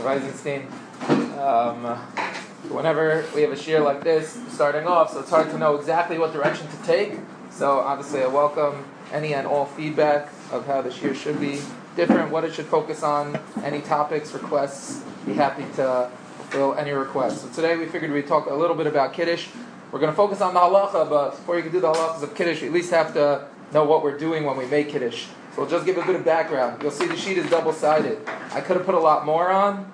Reisenstein. Whenever we have a shiur like this starting off, so it's hard to know exactly what direction to take. So obviously I welcome any and all feedback of how the shiur should be different, what it should focus on, any topics, requests. Be happy to fulfill any requests. So today we figured we'd talk a little bit about Kiddush. We're going to focus on the halacha, but before you can do the halachas of Kiddush, you at least have to know what we're doing when we make Kiddush. So we'll just give a bit of background. You'll see the sheet is double-sided. I could have put a lot more on,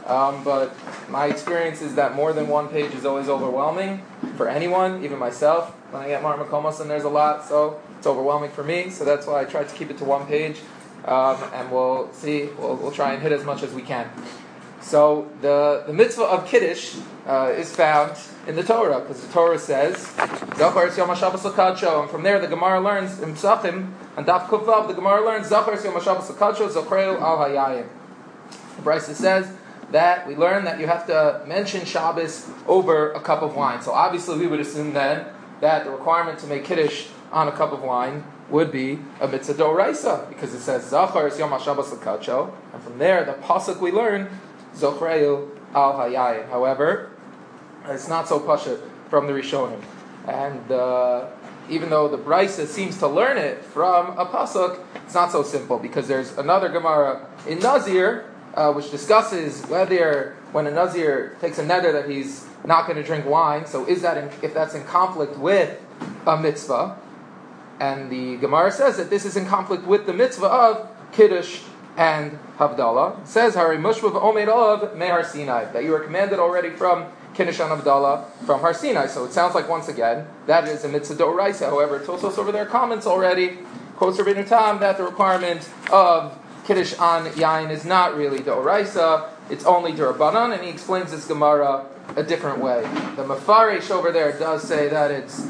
but my experience is that more than one page is always overwhelming for anyone, even myself. When I get Mar Makomos and there's a lot, so it's overwhelming for me. So that's why I tried to keep it to one page, and we'll see. We'll try and hit as much as we can. So the mitzvah of Kiddush is found in the Torah, because the Torah says, Zachar es Yom HaShabbos L'Kadsho, and from there the Gemara learns, in Psachim, and Daf Kuf Vav, the Gemara learns, Zachar es Yom HaShabbos L'Kadsho, Zochreu al Hayayim. The Brisa says that we learn that you have to mention Shabbos over a cup of wine. So obviously we would assume then that the requirement to make Kiddush on a cup of wine would be a mitzvah d'oraisa, because it says, Zachar es Yom HaShabbos L'Kadsho, and from there the pasuk we learn, Zochreu al Hayayim. However, it's not so pashut from the Rishonim. And even though the Brisa seems to learn it from a pasuk, it's not so simple, because there's another Gemara in Nazir which discusses whether when a Nazir takes a neder that he's not going to drink wine, so is that if that's in conflict with a mitzvah. And the Gemara says that this is in conflict with the mitzvah of Kiddush and Havdalah. It says, Hari Mushvav Omed of Mehar Sinai, that you are commanded already from Kiddush and Havdalah from Har Sinai. So it sounds like, once again, that is a mitzvah d'oraisa. However, Tosos over there comments already, quotes Rabbeinu Tam, that the requirement of Kiddush on Yain is not really d'oraisa, it's only d'Rabbanan, and he explains this Gemara a different way. The Mefarish over there does say that it's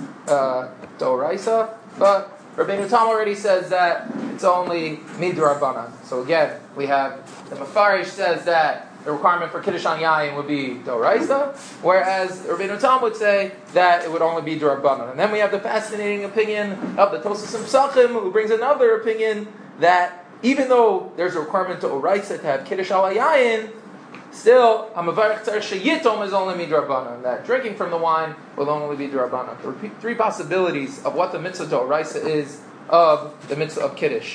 d'oraisa, but Rabbeinu Tam already says that it's only midrabanan. So again, we have the Mefarish says that the requirement for Kiddush on Yayin would be d'oraisa, whereas Rabbeinu Tam would say that it would only be d'Rabbanan. And then we have the fascinating opinion of the Tosos and Psachim, who brings another opinion that even though there's a requirement d'oraisa to have Kiddush al Yayin, still, Hamavarech Tzar Sheyitom is only midrabanan. That drinking from the wine will only be d'Rabbanan. There are three possibilities of what the mitzvah d'oraisa is of the mitzvah of Kiddush.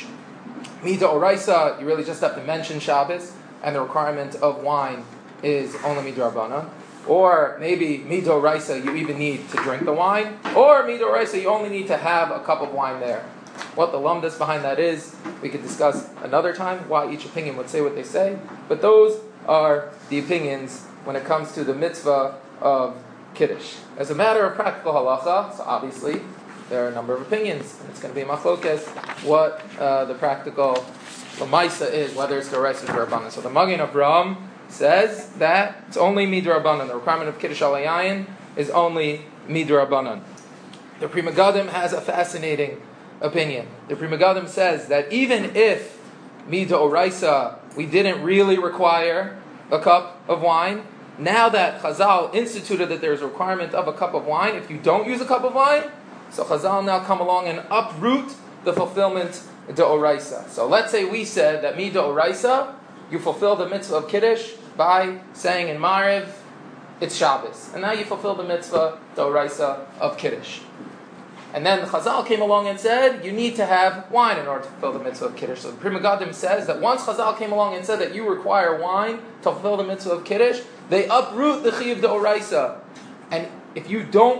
Midoraisa, you really just have to mention Shabbos, and the requirement of wine is only midrabanan. Or maybe midoraisa, you even need to drink the wine. Or midoraisa, you only need to have a cup of wine there. What the lumdus behind that is, we could discuss another time, why each opinion would say what they say. But those are the opinions when it comes to the mitzvah of Kiddush. As a matter of practical halacha, so obviously there are a number of opinions, and it's going to be machlokes what the practical lamaisa is, whether it's d'oraisa or d'Rabbanan. So the Magen Avraham says that it's only midrabanan. The requirement of Kiddush al Yayin is only midrabanan. The Pri Megadim has a fascinating opinion. The Pri Megadim says that even if midoraisa we didn't really require a cup of wine, now that Chazal instituted that there's a requirement of a cup of wine, if you don't use a cup of wine, so Chazal now come along and uproot the fulfillment d'oraisa. So let's say we said that d'oraisa, you fulfill the mitzvah of Kiddush by saying in Mariv, it's Shabbos. And now you fulfill the mitzvah d'oraisa of Kiddush. And then the Chazal came along and said, you need to have wine in order to fulfill the mitzvah of Kiddush. So the Pri Megadim says that once Chazal came along and said that you require wine to fulfill the mitzvah of Kiddush, they uproot the chiyuv d'oraisa. And if you don't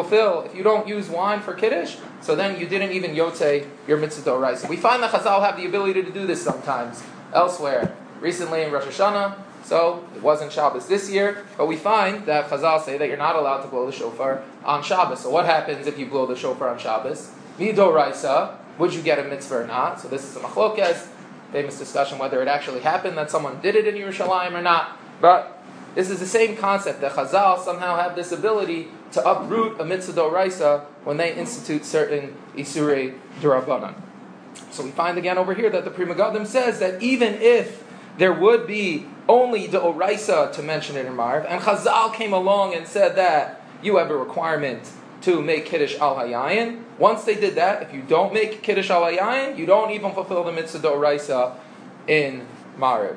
use wine for Kiddush, so then you didn't even yotzei your mitzvah d'oraisa. We find that Chazal have the ability to do this sometimes elsewhere. Recently in Rosh Hashanah, so it wasn't Shabbos this year, but we find that Chazal say that you're not allowed to blow the shofar on Shabbos. So what happens if you blow the shofar on Shabbos? Midoraisa, would you get a mitzvah or not? So this is a machlokes, famous discussion whether it actually happened that someone did it in Yerushalayim or not. But this is the same concept, that Chazal somehow have this ability to uproot a mitzvah d'oraisa when they institute certain isurei d'Rabbanan. So we find again over here that the Pri Megadim says that even if there would be only d'oraisa to mention it in Marv, and Chazal came along and said that you have a requirement to make Kiddush al Hayayin. Once they did that, if you don't make Kiddush al Hayayin, you don't even fulfill the mitzvah d'oraisa in Mariv.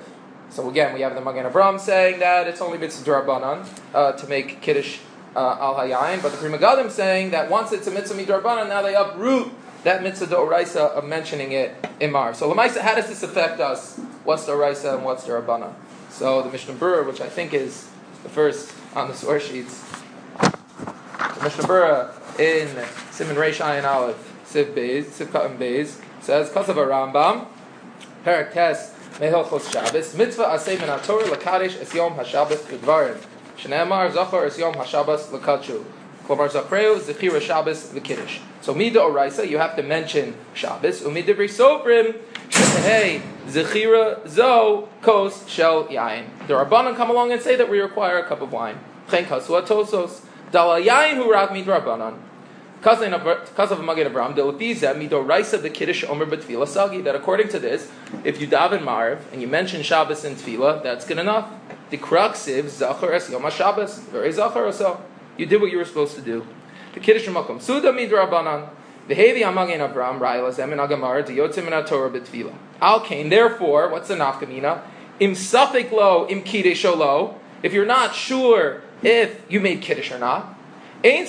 So again, we have the Magen Avraham saying that it's only mitzvah d'Rabbanan to make kiddush al hayayin, but the Pri Megadim saying that once it's a mitzvah d'Rabbanan, now they uproot that mitzvah d'oraisa of mentioning it in Mar. So Lamaisa, how does this affect us? What's d'oraisa and what's d'Rabbanan? So the Mishnah Berurah, which I think is the first on the source sheets, the Mishnah Berurah in Siman Reish Ayin Aleph Siv Katan Beis says, "Kasav Rambam, Perak Tes Mehilchos Shabbos, Mitzvah Asay Min HaTorah Lakadesh Es Yom HaShabbos B'Dvarim, Shneimar Zachor Es Yom HaShabbos Lakadshu, Klomar Zachreu Zechira Shabbos V'Kiddush." So Mida Oraisa, you have to mention Shabbos. Umidivri Soprim Shetehei Zechira Zo Kos Shel Yain. The Rabbanan come along and say that we require a cup of wine. Chen Kasua Tosos Dala Yain Hu Rak Mid Rabbanan. Because of Magen Avraham, midoraisa the kiddush omer b'tefillah sagi. That according to this, if you daven Marv and you mention Shabbos and tefillah, that's good enough. The kraksiv zachar es yom Shabbos, very zachar so. You did what you were supposed to do. The kiddush makom suda midrabanan. The hevi Magen Avraham ra'ila zemin agamar diyotzim min haTorah b'tefillah. Al kain. Therefore, what's the nafkamina? Im safek lo im kiddush lo. If you're not sure if you made kiddush or not. So you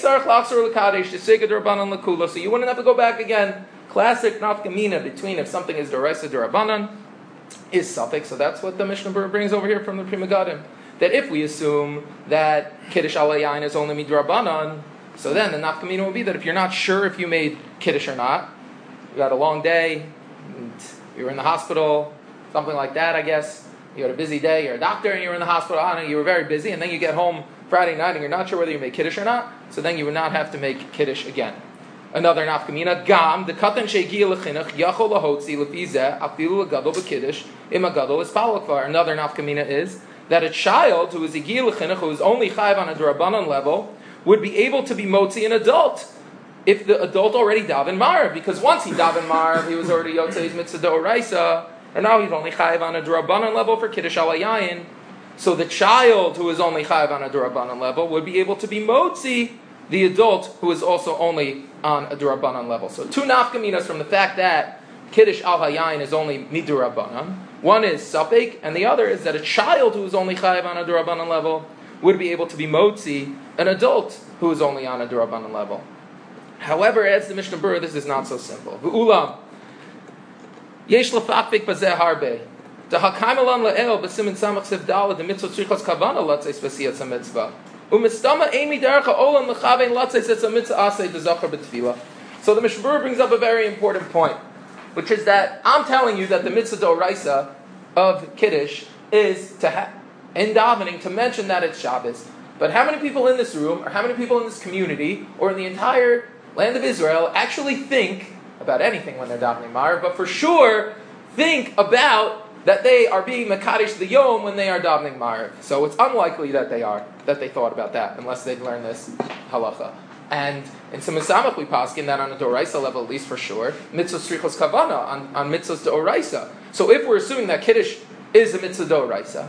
wouldn't have to go back again. Classic nafkamina between if something is d'oraisa d'Rabbanan is suffix. So that's what the Mishnah Berurah brings over here from the Pri Megadim. That if we assume that kiddush al yain is only midrabanan, so then the nafkamina would be that if you're not sure if you made kiddush or not, you had a long day, and you were in the hospital, something like that, I guess. You had a busy day. You're a doctor and you were in the hospital. I don't know, you were very busy, and then you get home Friday night and you're not sure whether you make kiddush or not, so then you would not have to make kiddush again. Another nafkamina, gam, the katan shegiya lechinuch, yachol lahotzi lefizeh, afilu legadol b'kiddush, im agadol is palakvar. Another nafkamina is that a child who is igiya lechinuch, who is only chayv on a d'Rabbanan level, would be able to be motzi an adult, if the adult already daven marv, because once he daven marv, he was already yotzei's mitzvah d'oraisa, and now he's only chayv on a d'Rabbanan level for kiddush al yayin. So the child who is only chayav on a d'Rabbanan level would be able to be motzi the adult who is also only on a d'Rabbanan level. So two nafkaminas from the fact that kiddush al hayayin is only mid'Rabbanan. One is sapek, and the other is that a child who is only chayav on a d'Rabbanan level would be able to be motzi an adult who is only on a d'Rabbanan level. However, as the Mishnah Berurah, this is not so simple. V'ulam yesh lefakfik bazeh harbe. The hakaimalan la'el b'simin samach sevdala the mitzvah tzrichas kavana latzes v'siyatz mitzvah umistama emi dercha olam lechavein latzes etz mitzvah asay dezachar b'tefillah. So the Mishnah Berurah brings up a very important point, which is that I'm telling you that the mitzvah d'oraisa of kiddush is to in davening to mention that it's Shabbos. But how many people in this room, or how many people in this community, or in the entire land of Israel actually think about anything when they're davening Mar, but for sure think about that they are being Mekadesh the Yom when they are davening Marv. So it's unlikely that they thought about that, unless they've learned this halacha. And in Siman Samach we paskin that on a d'oraisa level, at least for sure, mitzvah strichos kavana, on mitzvahs d'oraisa. So if we're assuming that Kiddush is a mitzvah d'oraisa,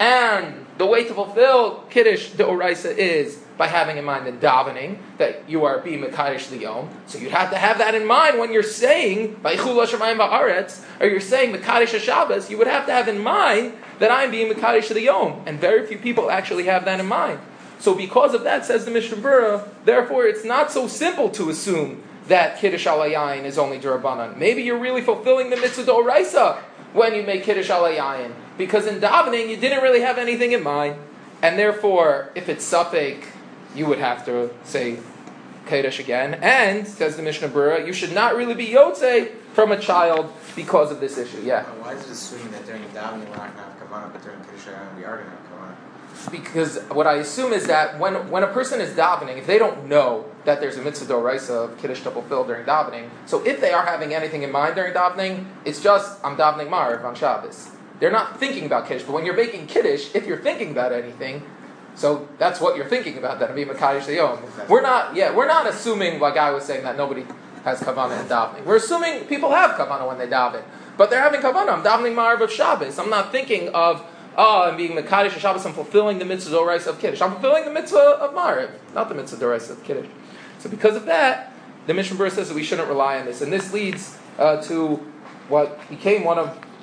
and the way to fulfill Kiddush d'oraisa is by having in mind in davening that you are being Mekadesh the Yom. So you'd have to have that in mind when you're saying Vaychul Hashemayim Va'aretz, or you're saying Mekadesh HaShabbos, you would have to have in mind that I'm being Mekadesh the Yom. And very few people actually have that in mind. So because of that, says the Mishnah Berurah, therefore it's not so simple to assume that Kiddush al Yayin is only d'Rabbanan. Maybe you're really fulfilling the mitzvah d'oraisa when you make Kiddush al Yayin, because in davening you didn't really have anything in mind. And therefore, if it's Safek, you would have to say Kiddush again. And, says the Mishnah Berurah, you should not really be Yotzei from a child because of this issue. Yeah? Why is it assuming that during davening we're not going to have Kavanah, but during Kiddush we are going to have Kavanah? Because what I assume is that when a person is davening, if they don't know that there's a mitzvah d'oraisa of Kiddush to fulfill during davening, so if they are having anything in mind during davening, it's just, I'm davening Marv on Shabbos. They're not thinking about Kiddush. But when you're making Kiddush, if you're thinking about anything, so that's what you're thinking about, that being Mekadesh the Yom. We're not assuming, like I was saying, that nobody has kavanah in davening. We're assuming people have kavanah when they daven, but they're having kavanah. I'm davening Ma'ariv of Shabbos. I'm not thinking of I'm being Mekadesh of Shabbos. I'm fulfilling the mitzvah d'oraisa of Kiddush. I'm fulfilling the mitzvah of Ma'ariv, not the mitzvah d'oraisa of Kiddush. So because of that, the Mishnah Berurah says that we shouldn't rely on this, and this leads to what became one of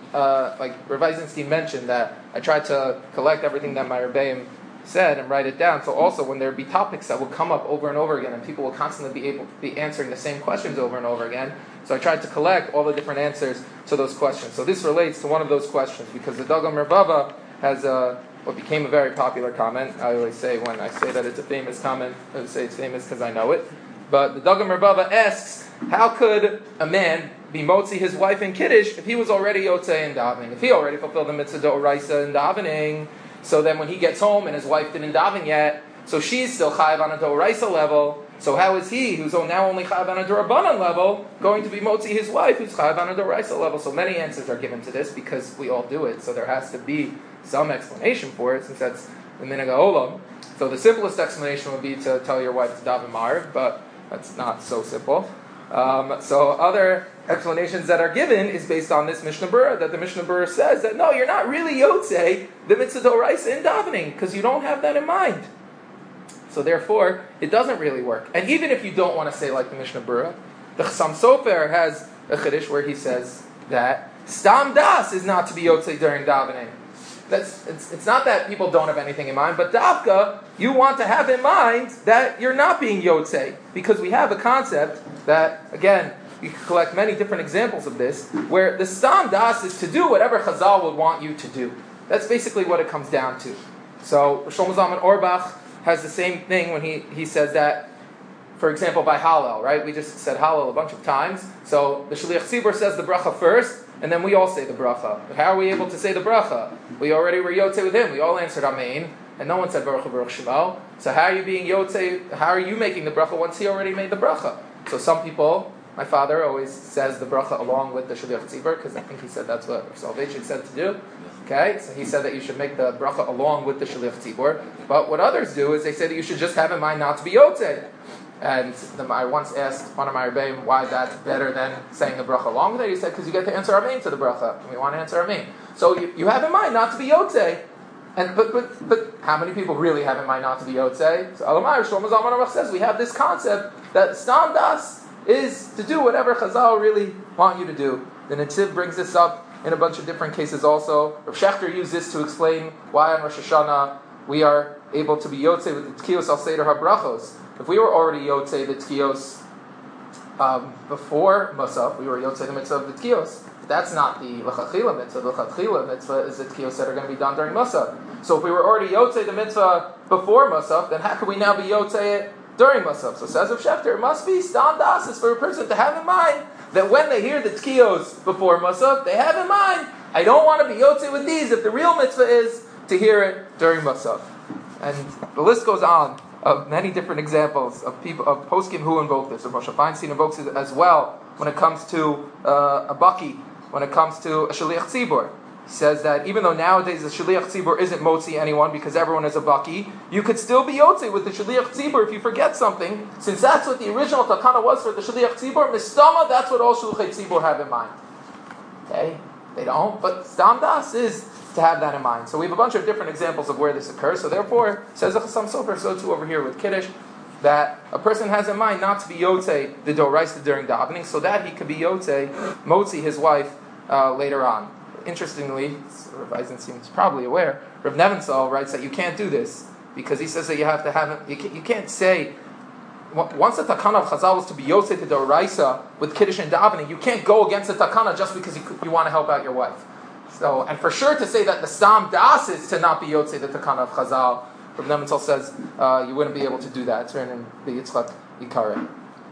like Rav Eisenstein mentioned, that I tried to collect everything that my Rebbeim said and write it down. So also when there be topics that will come up over and over again, and people will constantly be able to be answering the same questions over and over again. So I tried to collect all the different answers to those questions. So this relates to one of those questions, because the Dagam Merbava has what became a very popular comment. I always say, when I say that it's a famous comment, I say it's famous because I know it. But the Dagam Merbava asks, how could a man be motzi his wife in Kiddush if he was already yotzei in davening? If he already fulfilled the mitzvah d'oraisa in davening, so then when he gets home and his wife didn't daven yet, so she's still chayav on a d'oraisa level, so how is he, who's now only chayav on a d'Rabbanan level, going to be motzi his wife who's chayav on a d'oraisa level? So many answers are given to this, because we all do it, so there has to be some explanation for it, since that's the minhag ha'olam. So the simplest explanation would be to tell your wife to daven marv, but that's not so simple. So other explanations that are given is based on this Mishnah Berurah, that the Mishnah Berurah says that no, you're not really yotzei the mitzvah d'oraisa in davening, because you don't have that in mind. So therefore, it doesn't really work. And even if you don't want to say like the Mishnah Berurah, the Chassam Sofer has a chiddush where he says that stam das is not to be yotzei during davening. It's not that people don't have anything in mind, but dafka, you want to have in mind that you're not being yotzei, because we have a concept that, again, you can collect many different examples of this, where the stam das is to do whatever Chazal would want you to do. That's basically what it comes down to. So Shlomo Zalman Auerbach has the same thing when he says that, for example, by Hallel, right? We just said Hallel a bunch of times. So the Shliach Tzibur says the bracha first, and then we all say the bracha. How are we able to say the bracha? We already were yotzei with him. We all answered Amen, and no one said Baruch Hu Baruch Shemo. So how are you being yotzei? How are you making the bracha once he already made the bracha? So some people, my father always says the bracha along with the Shliach Tzibur, because I think he said that's what Salvation said to do. Okay, so he said that you should make the bracha along with the Shliach Tzibur. But what others do is they say that you should just have in mind not to be yotzei. And I once asked one of my rebbeim why that's better than saying the bracha along with it. He said, because you get to answer Amen to the bracha, and we want to answer Amen. So you have in mind not to be yotzei. And but how many people really have in mind not to be yotzei? So Alamai Shlomo Zalman Auerbach says we have this concept that stam das is to do whatever Chazal really want you to do. The Netziv brings this up in a bunch of different cases also. Rav Shechter used this to explain why on Rosh Hashanah we are able to be yotzei with the tkiyos al seder habrachos. If we were already yotzei the tkiyos before Musaf, we were yotzei the mitzvah of the tkiyos. That's not the lechatchila mitzvah. The lechatchila mitzvah is the tkiyos that are going to be done during Musaf. So if we were already yotzei the mitzvah before Musaf, then how could we now be yotzei it during Musaf? So says Rav Shechter, it must be stam das is for a person to have in mind that when they hear the tkiyos before Musaf, they have in mind, I don't want to be yotzei with these if the real mitzvah is to hear it during Musaf. And the list goes on of many different examples of people, of poskim who invoke this. Moshe Feinstein invokes it as well when it comes to a baki, when it comes to a shaliach tzibur. He says that even though nowadays the shaliach tzibur isn't motzi anyone because everyone is a baki, you could still be yotzi with the shaliach tzibur if you forget something, since that's what the original takana was for the shaliach tzibur. Mistama, that's what all shaliach tzibur have in mind. Okay, they don't, but stam das is to have that in mind. So we have a bunch of different examples of where this occurs. So therefore, says the Chassam Sofer, so too over here with Kiddush, that a person has in mind not to be yotzei the doraisa during davening, so that he could be yotzei motzi his wife later on. Interestingly, Rav Eisenstein is probably aware, Rav Nebenzahl writes that you can't do this, because he says that you have to have it, you can't say, once the takana of Chazal was to be yotzei the doraisa with Kiddush and davening, you can't go against the takana just because you want to help out your wife. So, and for sure to say that the stam das is to not be yotzei the takana of Chazal, Rav Nebenzahl says you wouldn't be able to do that. It's written in the Yitzchak Yikare.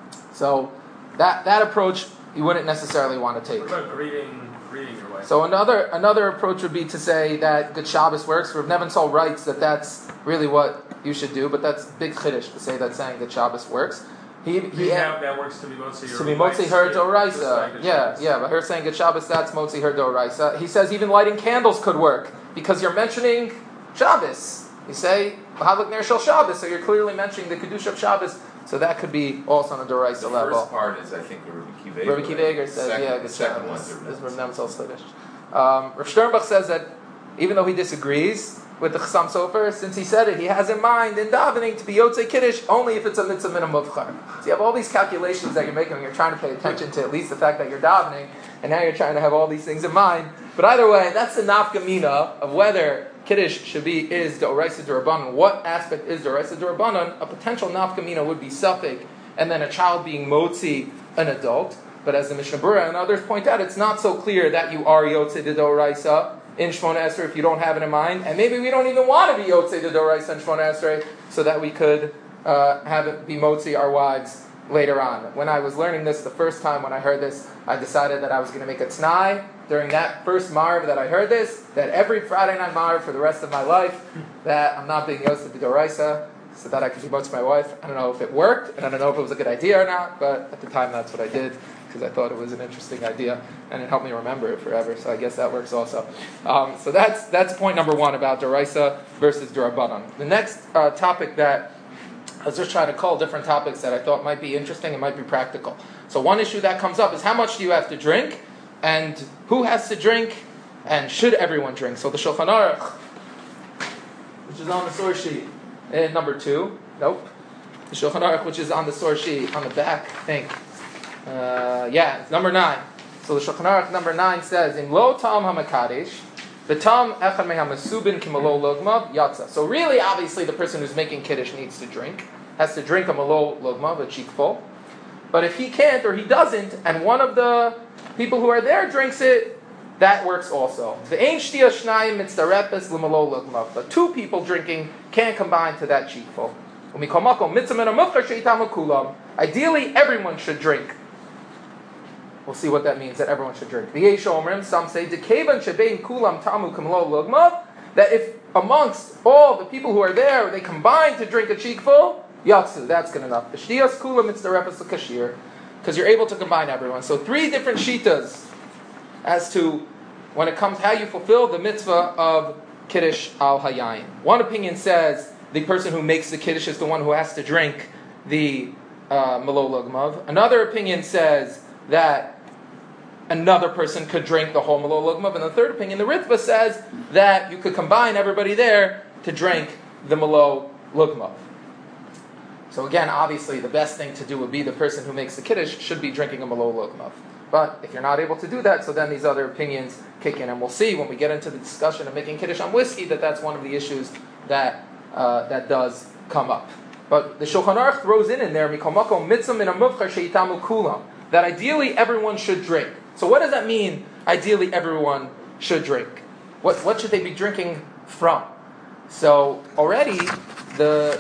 So that approach you wouldn't necessarily want to take. What about greeting your wife? So another approach would be to say that Good Shabbos works. Rav Nebenzahl writes that that's really what you should do, but that's big chiddush to say that saying Good Shabbos works. That works to be motzi. To be motzi her doraisa. Yeah. But her saying Good Shabbos, that's motzi her doraisa. He says even lighting candles could work because you're mentioning Shabbos. You say Hadlik Ner Shel Shabbos, so you're clearly mentioning the kedusha of Shabbos. So that could be also on a doraisa level. The first part is, I think, Rabbi Kiva Eger says, Good second Shabbos. This is Rav Nebenzahl's chiddush. Rav Sternbach says that even though he disagrees, with the Chassam Sofer, since he said it, he has in mind in davening to be Yotzei Kiddush only if it's a mitzvah min muvchar. So you have all these calculations that you're making when you're trying to pay attention to at least the fact that you're davening, and now you're trying to have all these things in mind. But either way, that's the nafka mina of whether Kiddush is D'oraisa D'Rabbanan. What aspect is D'oraisa D'Rabbanan? A potential nafka mina would be suffik, and then a child being motzi, an adult. But as the Mishnah Berurah and others point out, it's not so clear that you are Yotzei D'Oraisa in Shmona Esrei if you don't have it in mind. And maybe we don't even want to be Yotzei D'Oraisa in Shmona Esrei so that we could have it be motzi our wives later on. When I was learning this the first time, when I heard this, I decided that I was going to make a t'nai during that first Marv that I heard this, that every Friday night Marv for the rest of my life, that I'm not being Yotzei D'Oraisa, so that I could be motzi my wife. I don't know if it worked, and I don't know if it was a good idea or not, but at the time that's what I did, because I thought it was an interesting idea, and it helped me remember it forever, so I guess that works also. So that's point number one about D'oraisa versus D'Rabbanan. The next topic that I was just trying to call different topics that I thought might be interesting and might be practical. So one issue that comes up is how much do you have to drink, and who has to drink, and should everyone drink? So the Shulchan Aruch, which is on the source sheet, number 2, the Shulchan Aruch, which is on the source sheet, on the back, I think. It's number 9. So the Shulchan Aruch number 9 says, "In lo tam hamakadesh, v'tam echad mehamasubin kimalo logma yatsa." So really, obviously, the person who's making kiddush needs to drink, has to drink a malo logma, a cheek full. But if he can't or he doesn't, and one of the people who are there drinks it, that works also. V'ein shtiya shnayim mitzarepes l'malo logma. But 2 people drinking can't combine to that cheek full. U'mikol makom mitzvah min hamufchar she'itamu kulam. Ideally, everyone should drink. We'll see what that means, that everyone should drink. Some say, that if amongst all the people who are there, they combine to drink a cheekful, yatsu, that's good enough. Because you're able to combine everyone. So 3 different shitas as to when it comes how you fulfill the mitzvah of Kiddush al Hayayin. One opinion says the person who makes the Kiddush is the one who has to drink the Malo Lugmav. Another opinion says that another person could drink the whole Malo Lugmav. And the third opinion, the Ritva, says that you could combine everybody there to drink the Malo Lugmav. So again, obviously, the best thing to do would be the person who makes the Kiddush should be drinking a Malo Lugmav. But if you're not able to do that, so then these other opinions kick in. And we'll see when we get into the discussion of making Kiddush on whiskey that that's one of the issues that does come up. But the Shulchan Aruch throws in there, Mikol makom mitzvah min hamuvchar she'itamu kulam, that ideally everyone should drink. So what does that mean, ideally everyone should drink? What should they be drinking from? So already the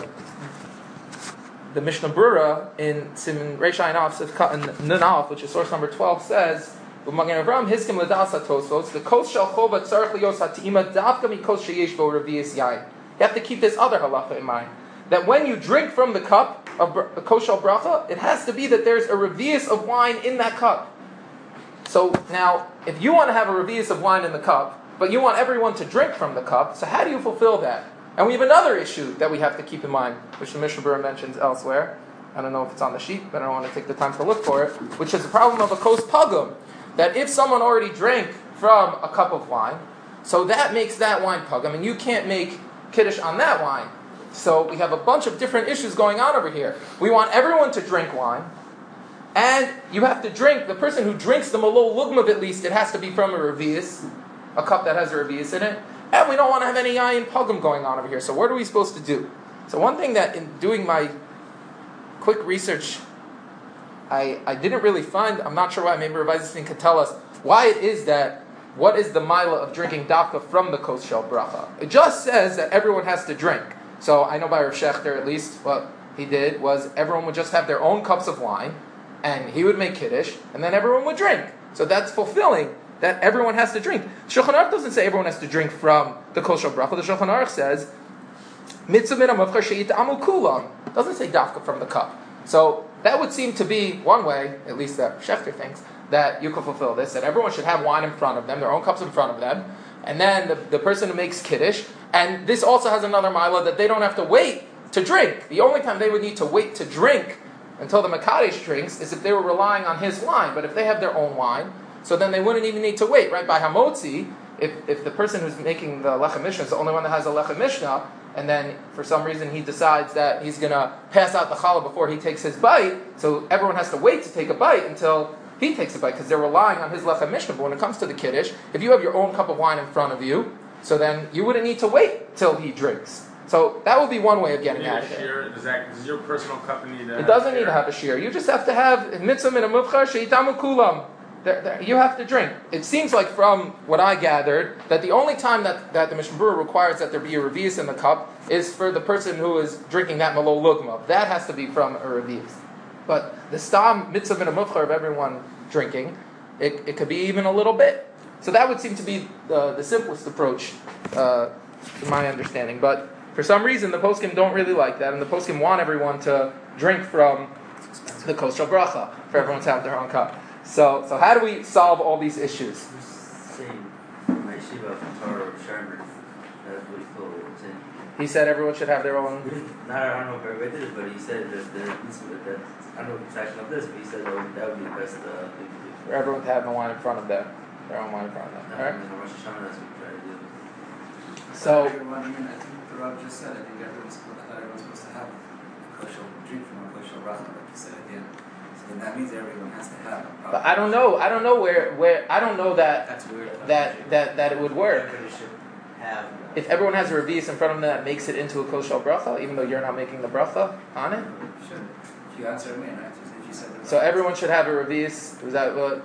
Mishnah Berurah in Siman Reish Ayin Aleph Nun Aleph, which is source number 12, says, "U'magen Avram hiskim l'das ha'tosfos, the kos shel chova tzarich liyos ha'te'ima davka mikos sheyesh bo revi'is yayin." You have to keep this other halacha in mind, that when you drink from the cup of kos shel bracha, it has to be that there's a revi'is of wine in that cup. So now, if you want to have a revi'is of wine in the cup, but you want everyone to drink from the cup, so how do you fulfill that? And we have another issue that we have to keep in mind, which the Mishnah Berurah mentions elsewhere. I don't know if it's on the sheet, but I don't want to take the time to look for it, which is the problem of a kos pagum, that if someone already drank from a cup of wine, so that makes that wine pagum, and you can't make kiddush on that wine. So we have a bunch of different issues going on over here. We want everyone to drink wine, and you have to drink, the person who drinks the Malo Lugmav at least, it has to be from a revi'is, a cup that has a revi'is in it, and we don't want to have any yayin pagum going on over here. So what are we supposed to do? So one thing that in doing my quick research, I didn't really find, I'm not sure why, maybe Rav Eisenstein could tell us why it is that, what is the mila of drinking dafka from the kos shel bracha? It just says that everyone has to drink. So I know by Rav Shechter at least, what he did was everyone would just have their own cups of wine, and he would make kiddush, and then everyone would drink. So that's fulfilling that everyone has to drink. Shulchan Aruch doesn't say everyone has to drink from the kos shel bracha. The Shulchan Aruch says mitzvah min hamuvchar she'itamu kulam. Doesn't say dafka from the cup. So that would seem to be one way, at least that Shechter thinks, that you can fulfill this, that everyone should have wine in front of them, their own cups in front of them, and then the person who makes kiddush, and this also has another milah that they don't have to wait to drink. The only time they would need to wait to drink until the Makadesh drinks is if they were relying on his wine, but if they have their own wine, so then they wouldn't even need to wait, right? By Hamotzi, if the person who's making the Lechem Mishnah is the only one that has a Lechem Mishnah, and then for some reason he decides that he's going to pass out the challah before he takes his bite, so everyone has to wait to take a bite until he takes a bite, because they're relying on his Lechem Mishnah. But when it comes to the Kiddush, if you have your own cup of wine in front of you, so then you wouldn't need to wait till he drinks. So that would be one way of getting at it. Does your personal cup need to? It doesn't need to have a shear. You just have to have mitzvah min amuvchar sheitamu kulam. You have to drink. It seems like from what I gathered that the only time that the Mishnah Berurah requires that there be a revius in the cup is for the person who is drinking that malol lugma. That has to be from a revius. But the stam mitzvah min amuvchar of everyone drinking, it could be even a little bit. So that would seem to be the simplest approach, to my understanding. But for some reason, the poskim don't really like that, and the poskim want everyone to drink from the kos shel bracha, for everyone to have their own cup. So how do we solve all these issues? He said everyone should have their own. I don't know if everybody did it, but he said that I don't know if it's actually of this, but he said that would be the best thing to do. For everyone to have the wine in front of them, their own wine in front of them. All right. So. I think the Rav just said, I think everyone's supposed to have a kosher drink from a kosher bracha, like you said at the end. So then that means everyone has to have a bracha. But I don't know where I don't know that That's weird. that it would work. Everybody should have. If everyone has a revius in front of them that makes it into a kosher bracha, even though you're not making the bracha on it. Sure. If you answer me, right? If you said the So everyone should have a revius. Is that what?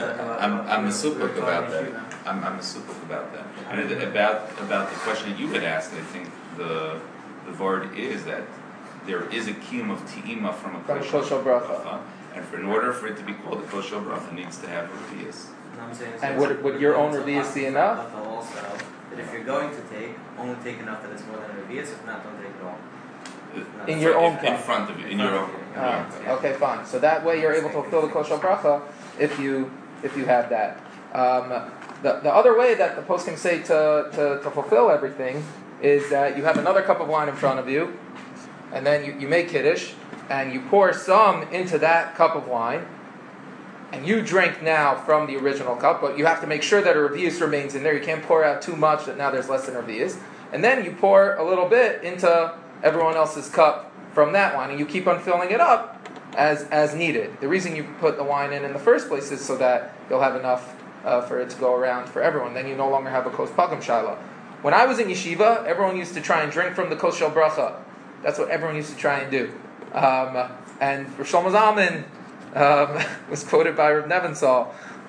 I'm a supuk about that. I'm a supuk about that. And about the question that you had asked, I think the word is that there is a kiyum of ti'ima from a kosher bracha, and in order for it to be called a kosher bracha, it needs to have a revius. And would your own revius be enough? Also, that if you're going to take, only take enough that it's more than a revius. If not, don't take it all. In your own in cup. front of you, in your own. Okay, fine. So that way you're able to fulfill the kosher bracha if you have that. The other way that the poskim say to fulfill everything is that you have another cup of wine in front of you, and then you make kiddush, and you pour some into that cup of wine, and you drink now from the original cup, but you have to make sure that a revius remains in there. You can't pour out too much that now there's less than a revius. And then you pour a little bit into everyone else's cup from that wine, and you keep on filling it up as needed. The reason you put the wine in the first place is so that you'll have enough for it to go around for everyone. Then you no longer have a kos pagam shaila. When I was in yeshiva, everyone used to try and drink from the kos shel bracha. That's what everyone used to try and do. And Rosh Shlomo Zalman was quoted by Rav Nebenzahl.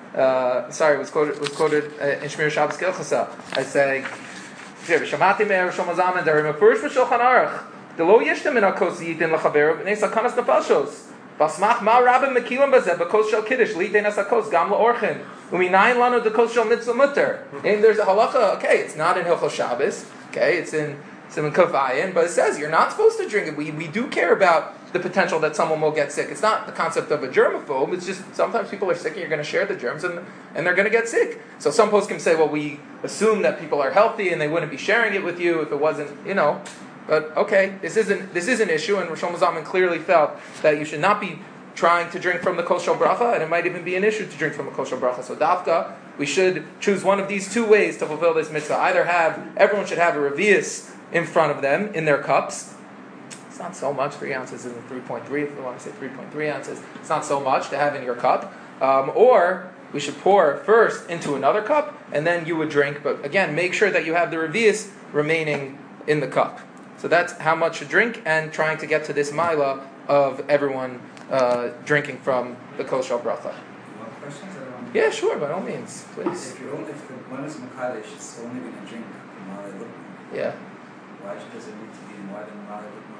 Was quoted in Shmir Shabbos Kilchasa as saying, "Shamati me Rosh Shlomo Zalman darim mefurish b'Shulchan Aruch delo yishtem min hakos yitin lechaber b'nei sakanas nefashos basmach ma rabim mekilim bazeh b'kos shel kiddush li'itein as hakos gam leorchin u'minayin lanu dekos shel mitzvah mutter." And there's a halacha. Okay, it's not in Hilchos Shabbos. Okay, it's in Siman Kuf Ayin, but it says you're not supposed to drink it. We do care about the potential that someone will get sick. It's not the concept of a germaphobe. It's just sometimes people are sick and you're going to share the germs and they're going to get sick. So some poskim say, well, we assume that people are healthy and they wouldn't be sharing it with you if it wasn't, But okay, this is an issue, and Rosh Shlomo Zalman clearly felt that you should not be trying to drink from the kos shel bracha, and it might even be an issue to drink from the kos shel bracha. So dafka, we should choose one of these two ways to fulfill this mitzvah. Either everyone should have a revius in front of them in their cups. It's not so much, 3 ounces isn't 3.3, if you want to say 3.3 ounces. It's not so much to have in your cup. Or we should pour first into another cup, and then you would drink. But again, make sure that you have the revius remaining in the cup. So that's how much to drink, and trying to get to this mila of everyone drinking from the kos shel bracha. Questions? Yeah, sure, by all means, please. If one is Mekadesh, it's only going to drink Malay Lukman. Yeah. Why does it need to be more than Malay Lukman?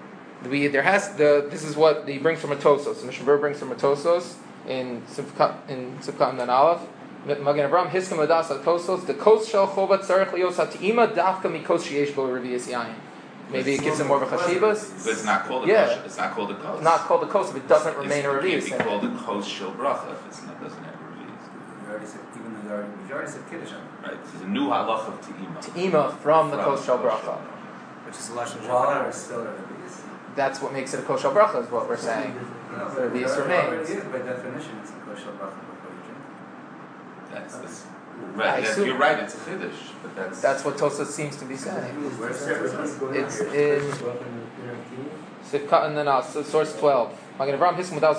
This is what he brings from a Tosos. Mishnah Berurah brings from a Tosos in Sivkat and Aleph. Magen Avraham Hiskam Adas Tosos the kos shel chovat tzarich lios ha'ti'ima dafka mikos sheyesh bo revius yayin. Maybe it gives him more of a chashivas. But it's not called a kos. It's not called a kos. It's not called a kos if it doesn't remain a revius. It can't be called a kos shel bracha if it doesn't have a revius. You already said, even though you already said Kiddush. Right. This is a new halach of ti'ima. Ti'ima from the kos shel bracha. Which is a Lashon Shulchan is still a revius. That's what makes it a kos shel bracha, is what we're saying. No, the revius remains. By definition, it's a kos shel bracha before you drink. That's Right, you're right, it's a chiddush, but That's what Tosas seems to be saying. It's in Sifkat and then source 12. The te'ima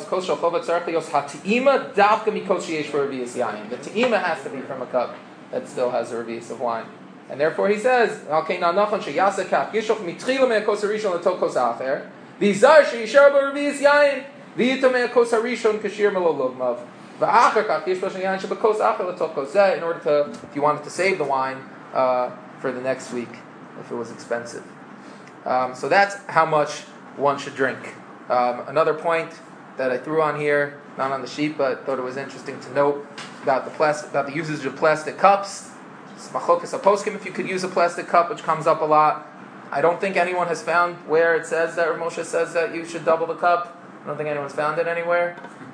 has to be from a cup that still has a revius of wine. And therefore he says, in order to, if you wanted to save the wine for the next week, if it was expensive. So that's how much one should drink. Another point that I threw on here, not on the sheet, but thought it was interesting to note about the usage of plastic cups. Machlokas HaPoskim, if you could use a plastic cup, which comes up a lot. I don't think anyone has found where it says that, or Moshe says that you should double the cup. I don't think anyone's found it anywhere.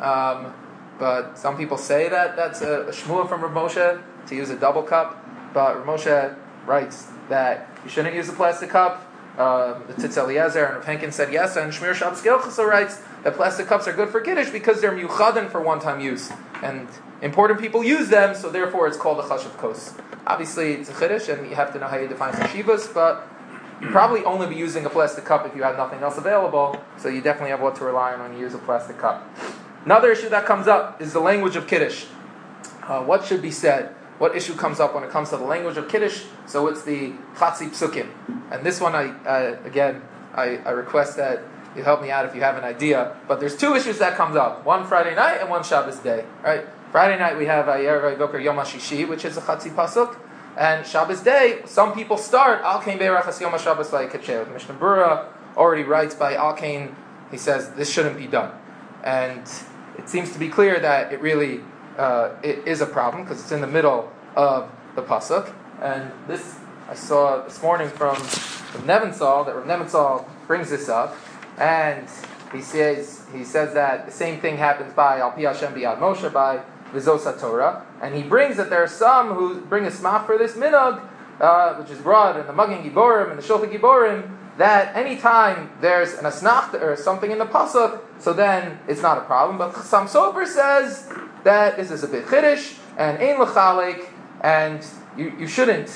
But some people say that that's a shmua from Rav Moshe to use a double cup. But Rav Moshe writes that you shouldn't use a plastic cup. The Tzitz Eliezer and Rav Henkin said yes, and Shmir Shabbos Gilchasa writes that plastic cups are good for Kiddush because they're miyuchaden for one-time use. And important people use them, so therefore it's called a chashav kos. Obviously it's a Kiddush, and you have to know how you define yeshivas, but you'd probably only be using a plastic cup if you had nothing else available, so you definitely have what to rely on when you use a plastic cup. Another issue that comes up is the language of Kiddush. What should be said? What issue comes up when it comes to the language of Kiddush? So it's the Chatzi Psukim. And this one, I request that you help me out if you have an idea. But there's two issues that comes up. One Friday night and one Shabbos day. Right? Friday night we have Ayer Vayvoker Yom HaShishi, which is a Chatzi Pasuk. And Shabbos day, some people start Al Kain Be'erachas Yom HaShabbos La'ikacheh. Mishnah Berurah already writes by Al Kain, he says this shouldn't be done. And it seems to be clear that it really it is a problem because it's in the middle of the pasuk. And this I saw this morning from Nebenzahl, that Rav Nebenzahl brings this up, and he says that the same thing happens by Al Pi Hashem B'Yad Moshe, by Vizos HaTorah, and he brings that there are some who bring a smach for this minhag, which is brought in the Magen Giborim and the Shulchan Giborim, that anytime there's an asnach or something in the pasuk, so then it's not a problem. But Chassam Sofer says that this is a bit chiddush and ein l'chalek, and you shouldn't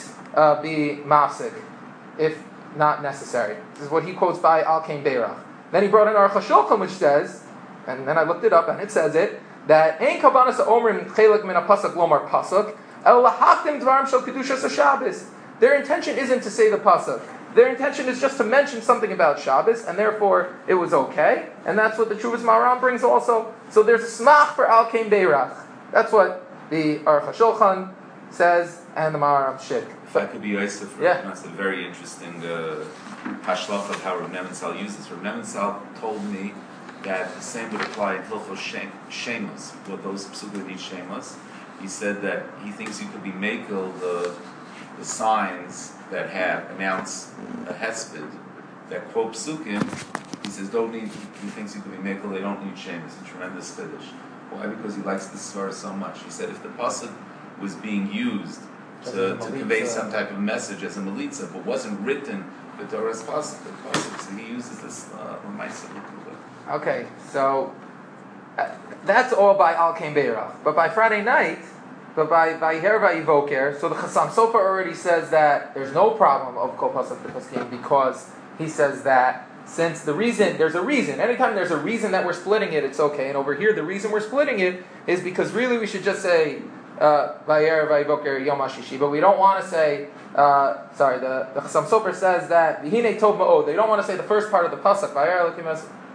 be mafsik if not necessary. This is what he quotes by Al Kain Beirach. Then he brought in Aruch HaShulchan, which says, and then I looked it up, and it says that ein kavanas ha'omrim chelek min ha'pasuk lomar pasuk el lahakdim dvarim shel kedushas haShabbos. Their intention isn't to say the pasuk. Their intention is just to mention something about Shabbos, and therefore it was okay. And that's what the Chuvas Maharam brings also. So there's a smach for Al Kain Beirach. That's what the Aruch HaShulchan says, and the Maharam Shik. If I could be Yosef, that's a very interesting hashlach of how Rav Nebenzahl uses. Rav Nebenzahl told me that the same would apply in Hilchos Shemos, what those psukim need Shemos. He said that he thinks you could be makel the signs that announce a hesped, that quote psukim. He says he thinks you could be makel, they don't need Shemos. It's a tremendous chiddush. Why? Because he likes this svara so much. He said if the pasuk was being used to convey some type of message as a melitza, but wasn't written the Torah's pasuk, so he uses this l'maisa. Okay, so that's all by Al Kain Beirach. But by Friday night, by Her Vayivoker, so the Chassam Sofer already says that there's no problem of Kol Pasuk B'Paskim, because he says that since there's a reason. Anytime there's a reason that we're splitting it, it's okay. And over here, the reason we're splitting it is because really we should just say Vayer Vayivoker Yom HaShishi, but we don't want to say. The Chassam Sofer says that V'hinei Tov Ma'od. They don't want to say the first part of the pasuk Vayer Elokim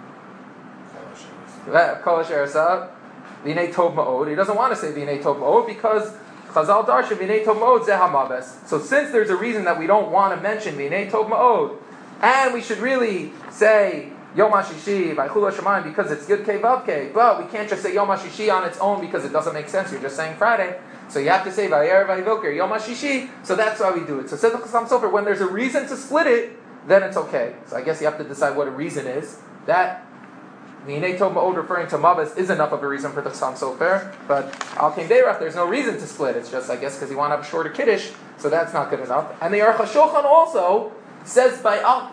Kol Asher Asah V'hinei Tov Ma'od. He doesn't want to say V'hinei Tov Ma'od because Chazal Darsha V'hinei Tov Ma'od Zeh HaMabes. So since there's a reason that we don't want to mention V'hinei Tov Ma'od, and we should really say Yom HaShishi Vaychul HaShamayim because it's Yud Kei Vav Kei, but we can't just say Yom HaShishi on its own because it doesn't make sense. You're just saying Friday. So you have to say Vayer Vayivoker Yom HaShishi. So that's why we do it. So says the Chassam Sofer, when there's a reason to split it, then it's okay. So I guess you have to decide what a reason is. That V'hinei Tov Ma'od referring to Mabes is enough of a reason for the Chassam Sofer, but Al Kain Beirach, there's no reason to split. It's just, I guess, because you want to have a shorter Kiddush, so that's not good enough. And the Aruch HaShulchan also says by Al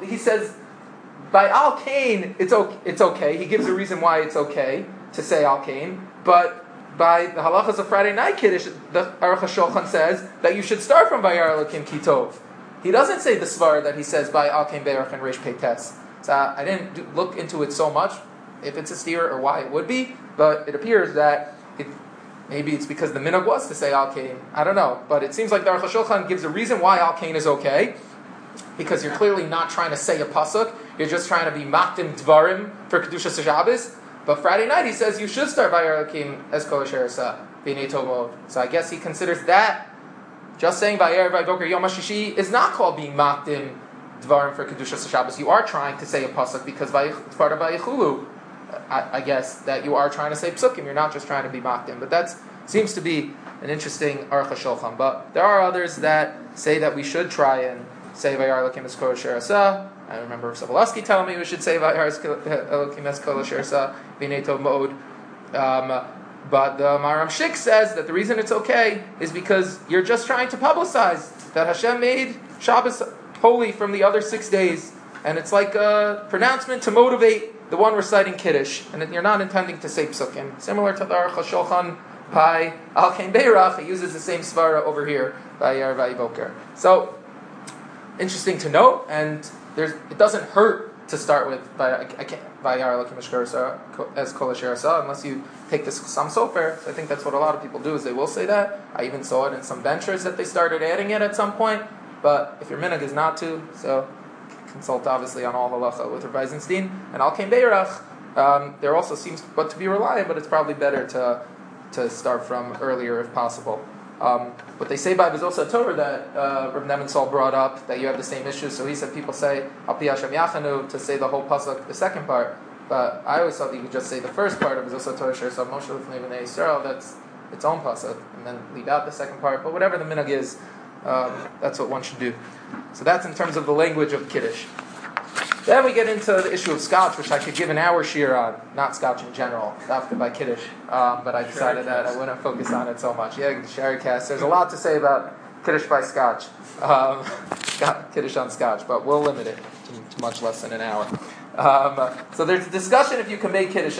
Kain, it's okay. He gives a reason why it's okay to say Al Kain, but by the halachas of Friday night Kiddush, the Aruch HaShulchan says that you should start from Vayar Elokim Ki Tov. He doesn't say the svar that he says by Al Kain Be'erach and Reish Peites. So I didn't look into it so much, if it's a steer or why it would be, but it appears that maybe it's because the minhag was to say Al Kain. I don't know, but it seems like the Aruch HaShulchan gives a reason why Al Kain is okay, because you're clearly not trying to say a pasuk, you're just trying to be makdim dvarim for Kedushas Shabbos. But Friday night he says you should start by Elokim as Kol Asher Asa B'nei Tovot. So I guess he considers that just saying Vayar Vayvoker Yom HaShishi is not called being makdim dvarim for Kedushas Shabbos. You are trying to say a pasuk because it's part of Vayichulu. I guess that you are trying to say psukim. You're not just trying to be makdim. But that seems to be an interesting Aruch HaShulchan. But there are others that say that we should try and say Vayar Elokim es Kol Asher Asa. I remember Sobolowski telling me we should say Vayar Elokim es Kol Asher Asa B'nei Tov Ma'od. But the Maram Shik says that the reason it's okay is because you're just trying to publicize that Hashem made Shabbos holy from the other 6 days, and it's like a pronouncement to motivate the one reciting Kiddush, and you're not intending to say psukim. Similar to the Aruch HaShulchan by Al Kain Be'erach, he uses the same svara over here by Vayar Vayvoker. So interesting to note, and it doesn't hurt to start with Vayar Elokim as Kol Asher Asa, unless you take this Chassam Sofer. So I think that's what a lot of people do, is they will say that. I even saw it in some benchers that they started adding it at some point. But if your minhag is not to, so consult obviously on all halacha with Rav Eisenstein and Al Kain Be'erach. There also seems to be reliant, but it's probably better to start from earlier if possible. What they say by Bezosa Torah that Rav Nebenzahl brought up, that you have the same issue. So he said people say Al Pi Hashem Yachanu to say the whole pasuk, the second part. But I always thought that you could just say the first part of Bezosa Torah Sher Sav Moshe L'fnei Bnei Yisrael. That's its own pasuk, and then leave out the second part. But whatever the minhag is, that's what one should do. So that's in terms of the language of Kiddush. Then we get into the issue of Scotch, which I could give an hour shiur on, not Scotch in general, after by Kiddush. But I decided that I wouldn't focus on it so much. Yeah, Sherry Cass. There's a lot to say about Kiddush by Scotch, Kiddush on Scotch, but we'll limit it to much less than an hour. So there's a discussion if you can make Kiddush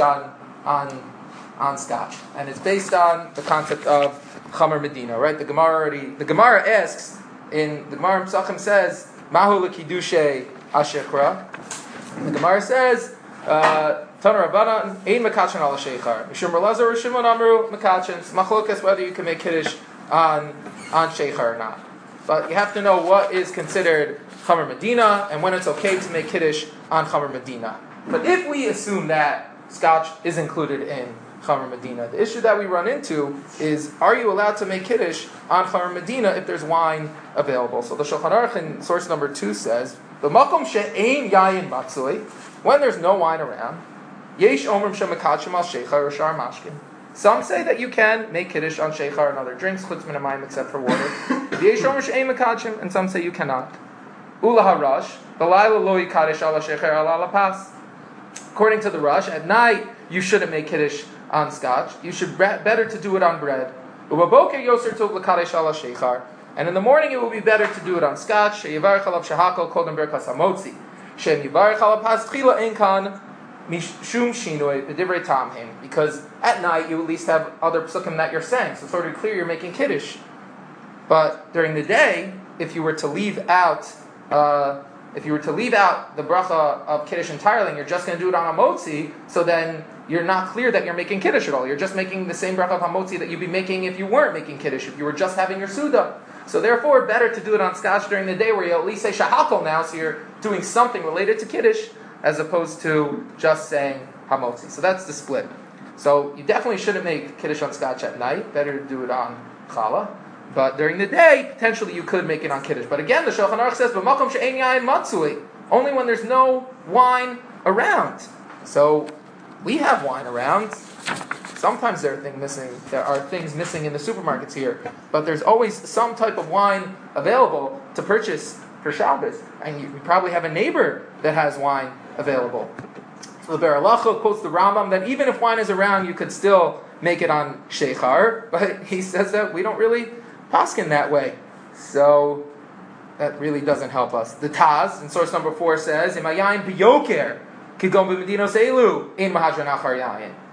on Scotch, and it's based on the concept of Chamer Medina, right? The Gemara asks, in the Gemara Pesachim says, Mahu lekidushe ashekra. The Gemara says, Tana Rabbanan, ein mekachin ala sheichar. Mishum Relazar Shimon Amru mekachin. Machlokas whether you can make Kiddush on sheichar or not. But you have to know what is considered Chamer Medina and when it's okay to make Kiddush on Chamer Medina. But if we assume that Scotch is included in Chamer Medina, the issue that we run into is, are you allowed to make Kiddush on Chamer Medina if there's wine available? So the Shulchan Aruch in source number 2 says, "B'makom she'ein yayin matzui," when there's no wine around, yesh omrim shemekachim al sheichar or shar mashkin. Some say that you can make Kiddush on sheichar and other drinks, chutz min hamayim, except for water. Yesh omrim she'ein mekachim, and some say you cannot. Ula harash, b'layla lo yikadesh ala sheichar ala pas. According to the Rush, at night you shouldn't make Kiddush on Scotch. You should better to do it on bread. And in the morning it will be better to do it on Scotch. Because at night you at least have other psukim that you're saying, so it's already clear you're making Kiddush. But during the day, if you were to leave out the bracha of Kiddush entirely, and you're just going to do it on a motzi, so then you're not clear that you're making Kiddush at all. You're just making the same bracha of hamotzi that you'd be making if you weren't making Kiddush, if you were just having your Suda. So therefore, better to do it on Scotch during the day where you at least say Shahakol now, so you're doing something related to Kiddush, as opposed to just saying hamotzi. So that's the split. So you definitely shouldn't make Kiddush on Scotch at night. Better to do it on Challah. But during the day, potentially you could make it on Kiddush. But again, the Shulchan Aruch says, "B'makom she'ein yayin matzui," only when there's no wine around. So we have wine around. Sometimes there are things missing in the supermarkets here, but there's always some type of wine available to purchase for Shabbos. And you probably have a neighbor that has wine available. So the Ber Halacha quotes the Rambam that even if wine is around, you could still make it on Sheichar, but he says that we don't really paskin that way. So that really doesn't help us. The Taz, in source number 4, says, "Im hayayin biyoker kigom b'medinos elu in mahadran achar yayin."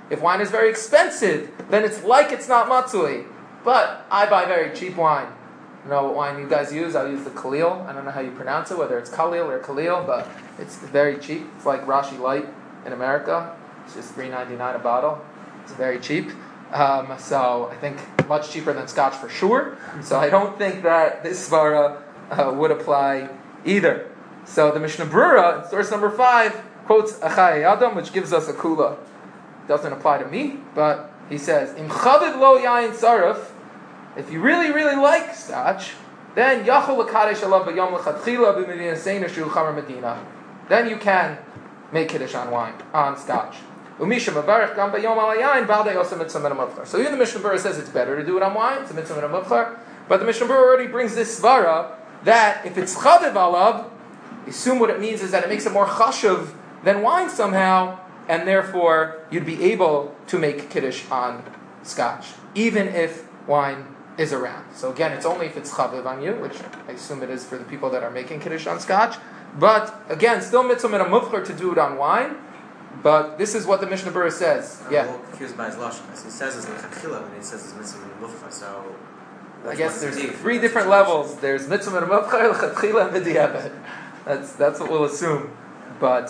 If wine is very expensive, then it's like it's not matzui. But I buy very cheap wine. You know what wine you guys use? I'll use the Khalil. I don't know how you pronounce it, whether it's Khalil or Khalil, but it's very cheap. It's like Rashi Light in America. It's just $3.99 a bottle. It's very cheap. So I think much cheaper than Scotch for sure. So I don't think that this svara would apply either. So the Mishnah Brura, in source number 5, quotes Achai Adam, which gives us a kula. Doesn't apply to me, but he says, Im chaviv lo yain sarif, if you really, really like Scotch, then yachol l'kadesh alav b'yom l'chatchila b'medina seinu shu chamer medina. Then you can make kiddush on wine, on Scotch. Umisha mavarich gam b'yom al yain b'aldei osem mitzvah min ha-mavchar. So even the Mishnah Brura says it's better to do it on wine, it's a mitzvah min ha-mavchar, but the Mishnah Brura already brings this svara that if it's chaviv alav, assume what it means is that it makes it more chashuv than wine somehow, and therefore you'd be able to make kiddush on Scotch, even if wine is around. So again, it's only if it's chaviv on you, which I assume it is for the people that are making kiddush on Scotch. But again, still mitzvah min ha-muvchar to do it on wine. But this is what the Mishnah Brura says. I'm a little confused by his lashon. He says it's l'chachila, and he says it's mitzvah min ha-muvchar. So I guess there's 3 different levels. There's mitzvah min ha-muvchar, l'chachila, and v'diavad. That's what we'll assume. But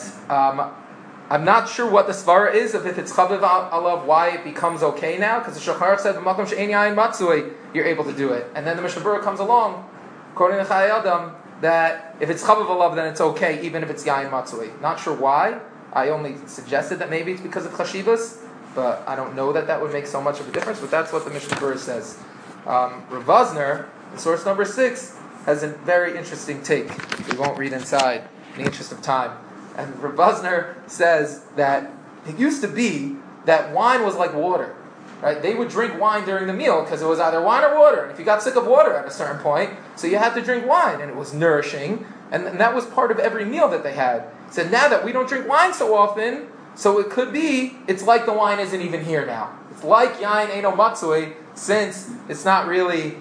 I'm not sure what the svara is of if it's chaviv alav, why it becomes okay now, because the Shulchan Aruch said b'makom she'ein yain matzui, you're able to do it. And then the Mishnah Brura comes along, according to Chai Adam, that if it's chaviv alav, then it's okay, even if it's yain matzui. Not sure why. I only suggested that maybe it's because of chashivas, but I don't know that would make so much of a difference. But that's what the Mishnah Brura says. Rav Vosner, in source number 6, has a very interesting take. We won't read inside in the interest of time. And Rav Vosner says that it used to be that wine was like water, right? They would drink wine during the meal because it was either wine or water. And if you got sick of water at a certain point, so you had to drink wine, and it was nourishing, and that was part of every meal that they had. He said, now that we don't drink wine so often, so it could be, it's like the wine isn't even here now. It's like yain eino matzui, since it's not really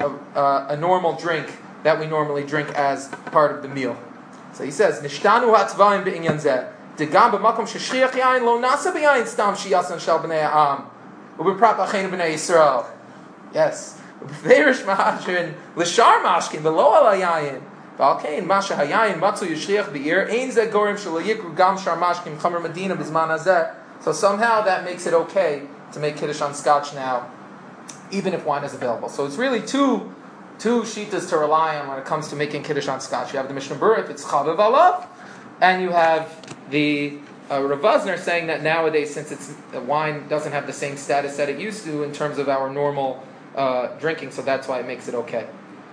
a normal drink that we normally drink as part of the meal. So he says, Nishtanu hatzvayim be'inyan zeh, degam b'makom sheshchiach yain lo nasa b'yain stam shiyasan shel b'nei ha'am, u'b'prat acheinu b'nei Yisrael. Yes. U'b'feirish mahadrin l'shar mashkin v'lo ala yain, v'alkein masha hayayin matzu yishliach b'ir, ein zeh gorim shelo yikru gam shar mashkin chamer medina b'zman hazeh. So somehow that makes it okay to make kiddush on Scotch now, even if wine is available. So it's really two shitas to rely on when it comes to making kiddush on Scotch. You have the Mishnah Brura if it's chaviv alav, and you have the Rav Vosner saying that nowadays, since wine doesn't have the same status that it used to in terms of our normal drinking, so that's why it makes it okay.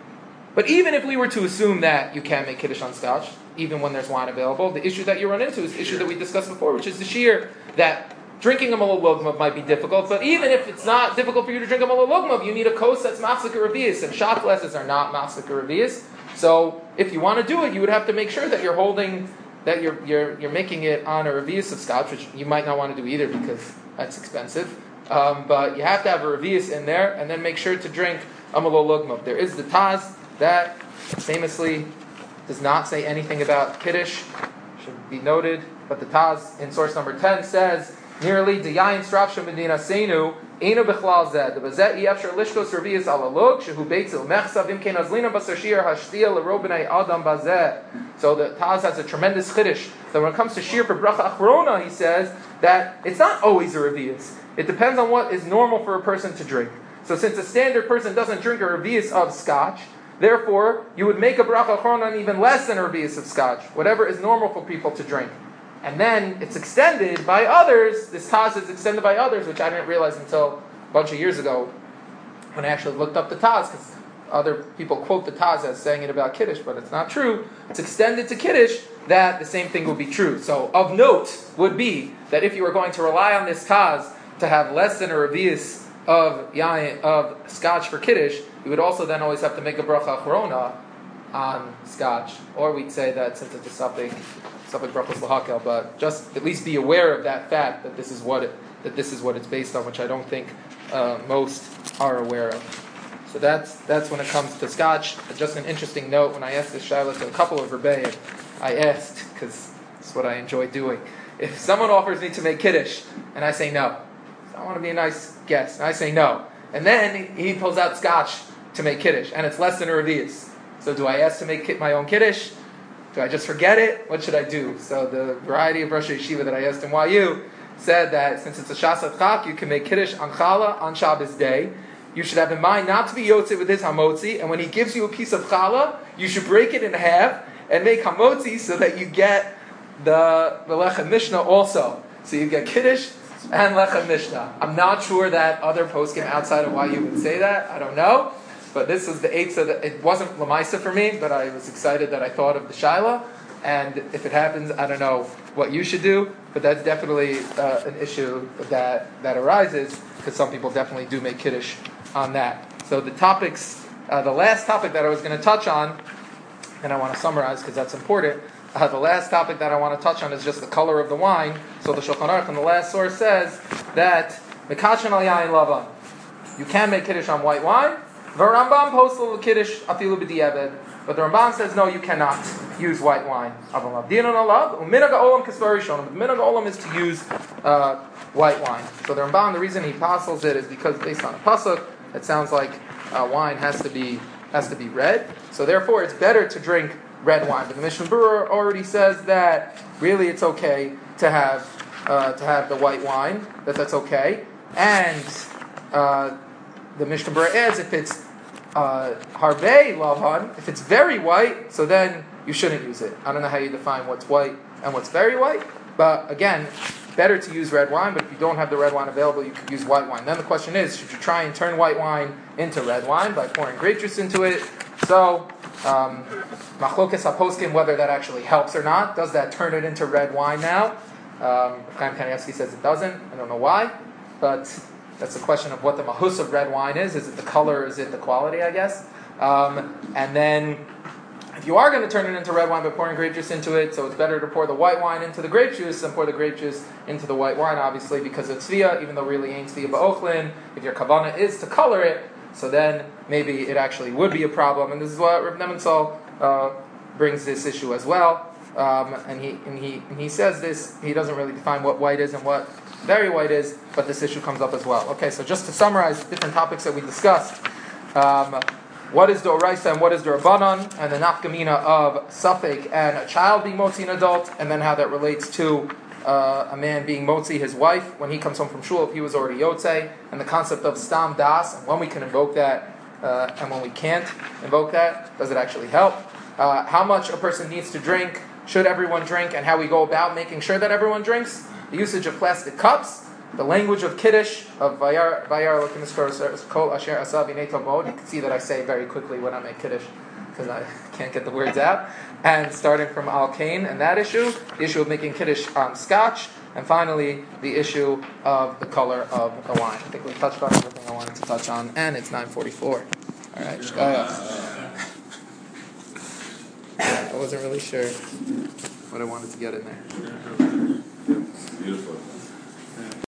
But even if we were to assume that you can make kiddush on Scotch, even when there's wine available, the issue that you run into is the issue that we discussed before, which is the sheer that drinking a malul lugmav might be difficult, but even if it's not difficult for you to drink a malul lugmav, you need a kos that's mafsek revius, and shot glasses are not mafsek revius. So if you want to do it, you would have to make sure that you're holding, that you're making it on a revius of Scotch, which you might not want to do either because that's expensive. But you have to have a revius in there, and then make sure to drink a malul lugmav. There is the Taz that famously does not say anything about kiddush, should be noted, but the Taz in source number 10 says, nearly the yain strafsha medina seinu eno bechlal zed the bazet yefshar lishkos revius ala lug shehu beitzil mechsav imkein azlina basashir hashtiel lerobnei adam bazet. So the Taz has a tremendous chiddush that when it comes to shir for bracha achrona, he says that it's not always a revius. It depends on what is normal for a person to drink. So since a standard person doesn't drink a revius of Scotch, therefore you would make a bracha achrona on even less than a revius of Scotch, whatever is normal for people to drink. And then it's extended by others. This Taz is extended by others, which I didn't realize until a bunch of years ago when I actually looked up the Taz, because other people quote the Taz as saying it about Kiddush, but it's not true. It's extended to Kiddush that the same thing would be true. So of note would be that if you were going to rely on this Taz to have less than a revius of Scotch for Kiddush, you would also then always have to make a bracha achrona on Scotch. Or we'd say that since it's a suffix brachos lahakel, but just at least be aware of that fact that this is what it's based on, which I don't think most are aware of. So that's when it comes to Scotch. Just an interesting note: when I asked this shaila to a couple of rebbeim, I asked, because it's what I enjoy doing. If someone offers me to make kiddush and I say no, I want to be a nice guest. And I say no. And then he pulls out scotch to make kiddush, and it's less than a revius. So do I ask to make my own kiddush? Do I just forget it? What should I do? So the variety of Rosh Yeshiva that I asked in YU said that since it's a Shasat Chak, you can make kiddush on challah on Shabbos day. You should have in mind not to be yotze with his hamotzi, and when he gives you a piece of challah, you should break it in half and make hamotzi so that you get the lechem mishnah also. So you get kiddush and lechem mishnah. I'm not sure that other poskim outside of YU would say that. I don't know. But this was the eitzah that it wasn't lamaisa for me, but I was excited that I thought of the shaila. And if it happens, I don't know what you should do, but that's definitely an issue that arises because some people definitely do make kiddush on that. So the topics, the last topic that I was going to touch on, and I want to summarize because that's important. The last topic that I want to touch on is just the color of the wine. So the Shulchan Aruch in the last source says that Mekashen al yain lavan, you can make kiddush on white wine. The Rambam postal kiddush afilu b'diavad, but the Rambam says no, you cannot use white wine. The minhag olam is to use white wine. So the Rambam, the reason he apostles it is because based on a pasuk, it sounds like wine has to be red. So therefore, it's better to drink red wine. But the Mishnah Berurah already says that really it's okay to have the white wine. That's okay, and the Mishnah Berurah adds if it's Harvei Lavan, if it's very white, so then you shouldn't use it. I don't know how you define what's white and what's very white, but again, better to use red wine, but if you don't have the red wine available, you could use white wine. Then the question is, should you try and turn white wine into red wine by pouring grape juice into it? So, Machlokes HaPoskim, whether that actually helps or not. Does that turn it into red wine now? Chaim Kanievsky says it doesn't. I don't know why, but that's the question of what the mahus of red wine is. Is it the color? Is it the quality, I guess? And then, if you are going to turn it into red wine by pouring grape juice into it, so it's better to pour the white wine into the grape juice than pour the grape juice into the white wine, obviously, because it's tzviyah, even though really ain't tzviyah ba'ochlin. If your kavanah is to color it, so then maybe it actually would be a problem. And this is what Reb Nebenzahl brings this issue as well. And he says this, he doesn't really define what white is and what very white is, but this issue comes up as well. Okay, so just to summarize different topics that we discussed, what is the oraisa and what is the rabbanon, and the nafkamina of safek and a child being motzi an adult, and then how that relates to a man being motzi his wife when he comes home from shul if he was already yotze, and the concept of stam das, and when we can invoke that and when we can't invoke that. Does it actually help? How much a person needs to drink, should everyone drink, and how we go about making sure that everyone drinks. The usage of plastic cups, the language of kiddush, of vayar lakim kol asher asav inei tavod. You can see that I say very quickly when I make kiddush because I can't get the words out. And starting from al kain and that issue, the issue of making kiddush on scotch, and finally the issue of the color of the wine. I think we touched on everything I wanted to touch on, and it's 9:44. All right, shkaya. I wasn't really sure what I wanted to get in there.